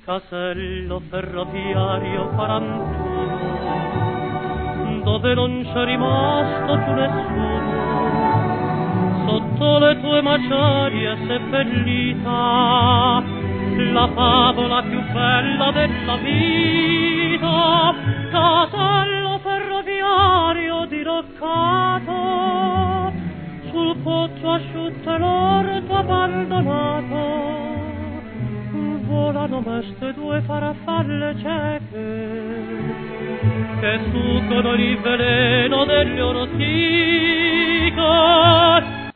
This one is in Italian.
casello ferroviario 41, dove non c'è rimasto più nessuno, sotto le tue macerie seppellita, la favola più bella della vita, casello ferroviario diroccato, sul pozzo asciutto e l'orto abbandonato, volano meste due farfalle cieche che succono il veleno delle ortiche